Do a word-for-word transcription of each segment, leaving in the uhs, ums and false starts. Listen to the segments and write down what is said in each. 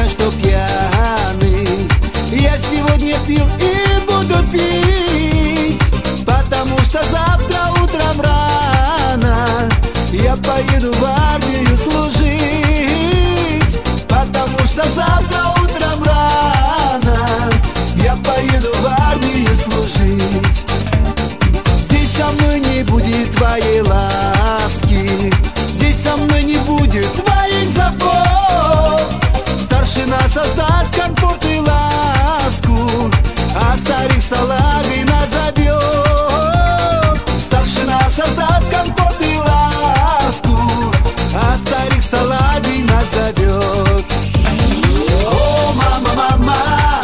меня, что пьяный. Я сегодня пил и буду пить, потому что завтра утром рано я поеду в армию служить. Потому что завтра утром рано я поеду в армию служить. Здесь со мной не будет твоей ласки, здесь со мной не будет твоих забот. Старшина создаст комфорт и ласку, а старик салагой назовет. Старшина создаст комфорт и ласку, а старик салагой назовет. О, мама, мама,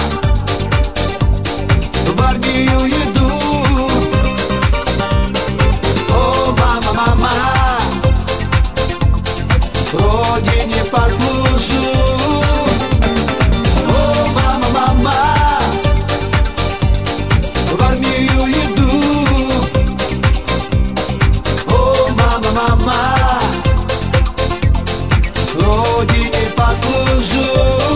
в армию иду. О, мама, мама, родине послужу. О, мама, мама, в армию иду. О, мама, мама, родине послужу.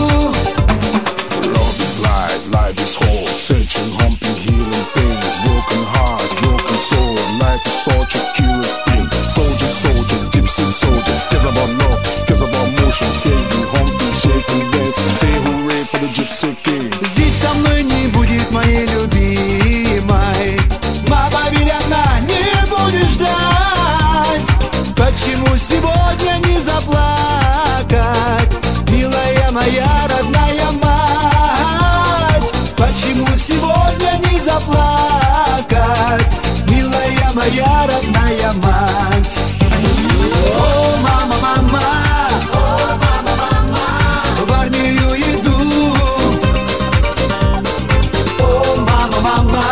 Love is life, life is whole. Searching, humping, healing pain. Broken hearts, broken soul. Life is such a curious thing. Soldier, soldier, gypsy soldier. Cares about love, cares about motion. Hating, humping, shaking, dancing. Say hooray for the gypsy king. Здесь со мной не будет моей любимой. Мама, верь, она не будет ждать. Почему сегодня не заплакать, милая моя родная мать? Почему сегодня не заплакать, милая моя родная мать? О, мама, мама, в армию иду. О, мама, мама,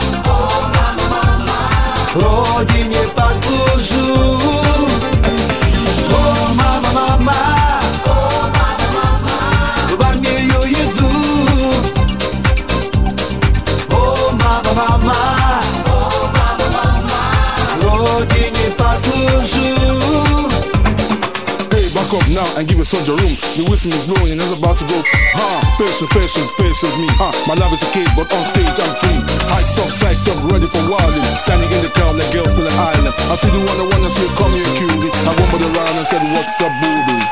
родине послужу. О, мама, мама, в армию иду. О, мама, мама, родине послужу. Hey, back up now and give a soldier room. The whistle is blowing and it's about to go. Ha, patience, patience, patience me. Ha, my love is a kid, but on stage I'm free. Hyped up, psyched up, ready for wilding. Standing in the crowd like girls to the island. I see the one I wanna see come here cutie. I went by the round and said, what's up, booby?